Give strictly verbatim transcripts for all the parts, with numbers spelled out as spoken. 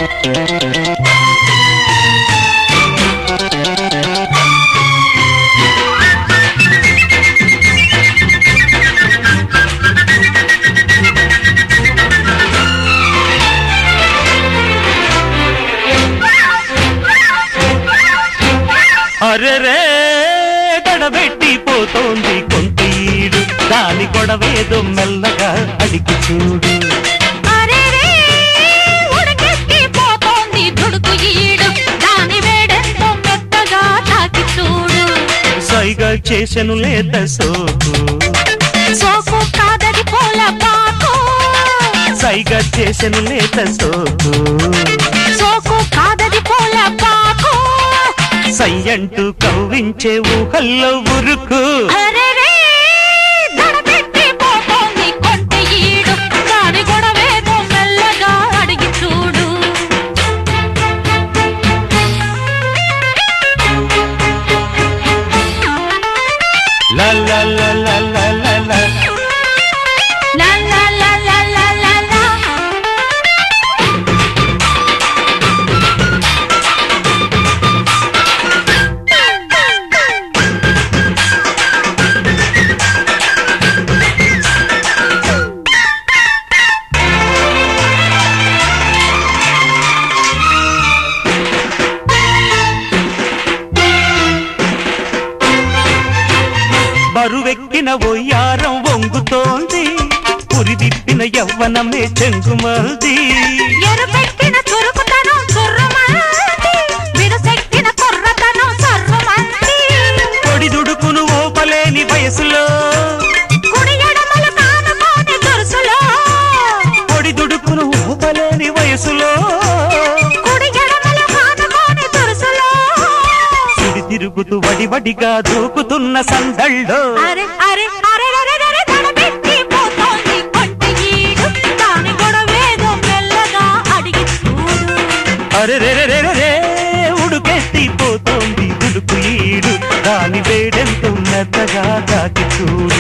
అరెరే గడబెట్టిపోతోంది కొంతీడు దాని గొడవేదో మెల్లగా అడిగి చూడు. అరెరే ఉడకెత్తిపోతోంది దుడుకు ఈడు దాని వేడెంతో మెత్తగా తాకి చూడు. సైగా చేసెను లేత సోకు సోకు కాదది పూల పాకు. సైగా చేసెను లేత సోకు సోకు కాదది పూల పాకు. సయ్యంటూ కవ్వించే ఊహల్లో ఉరుకు. అరెరే దడబెట్టిపోతోంది కొంటె ఈడు దాని గొడవేదో మెల్లగా అడిగి చూడు. లా లా లా లా లా లా లా లా లా లా లా లా లా లా. బరువెక్కిన ఒయ్యారం వంగుతోంది పురిదిప్పిన యవ్వనమే చెంగుమల్ది. ఎరుపెక్కిన చురుకుతనం చుర్రుమంది విరుసెక్కిన కుర్రతనం సర్రుమంది. పొడిదుడుకును ఓపలేని వయసులో కుడి ఎడమలు కానుకోని దురుసులో. పొడిదుడుకును ఓపలేని వయసులో కుడి ఎడమలు కానుకోని దురుసులో. సుడి తిరుగుతూ వడివడిగా దూకుతున్న సందళ్ళో. అరె అరె అరె అరె అరె దడబెట్టిపోతోంది కొంటె ఈడు దాని గొడవేదో మెల్లగా అడిగి చూడు. అరెరెరెరెరే ఉడుకెత్తిపోతోంది ఉడుకు ఈడు దాని వేడెంతో మెత్తగా తాకి చూడు.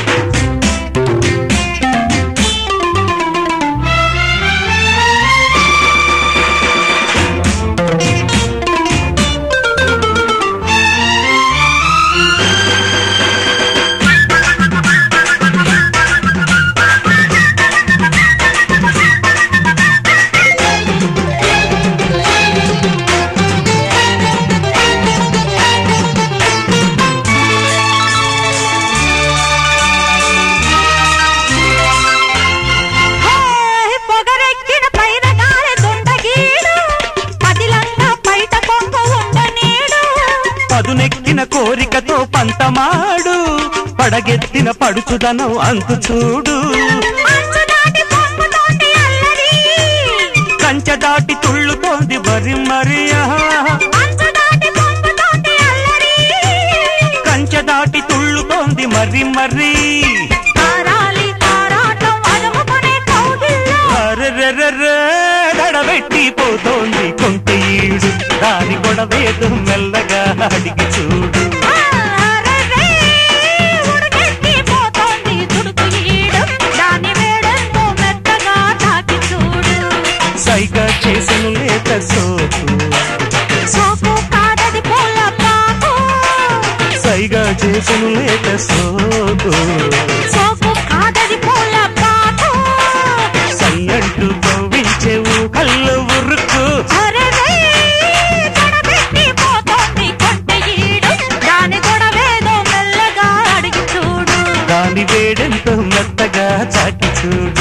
పొగరెక్కిన పైన గాలి దుండగీడు పదిలంగా బయట కొంగు ఉండనీడు. పదునెక్కిన కోరికతో పంతమాడు పడగెత్తిన పడుచుదనం అంతు చూడు. అంచు దాటి పొంగుతోంది అల్లరి. కంచె దాటి తుళ్ళుతోంది మరి మరియా. అంచు దాటి పొంగుతోంది అల్లరి. కంచె దాటి తుళ్ళుతోంది మరి మరి. తారాలి తారాటం అదుముకునే కౌగిల్లో. అరెరెరెరే దడబెట్టిపోతోంది కొంటె ఈడు దాని గొడవేదో మెల్లగా అడిగి చూడు. అరెరే ఉడకెత్తిపోతోంది దుడుకు ఈడు దాని వేడెంతో మెత్తగా తాకి చూడు. సైగా చేసెను లేత సోకు సోకు కాదది పూల పాకు. సైగా చేసెను లేత సోకు సోకు కాదది పూల పాకు. సయ్యంటూ కవ్వించే ఊహల్లో ఉరుకు. అరెరే దడబెట్టిపోతోంది కొంటె ఈడు దాని గొడవేదో మెల్లగా అడిగి చూడు. దాని వేడెంతో మెత్తగా చాకి చూడు.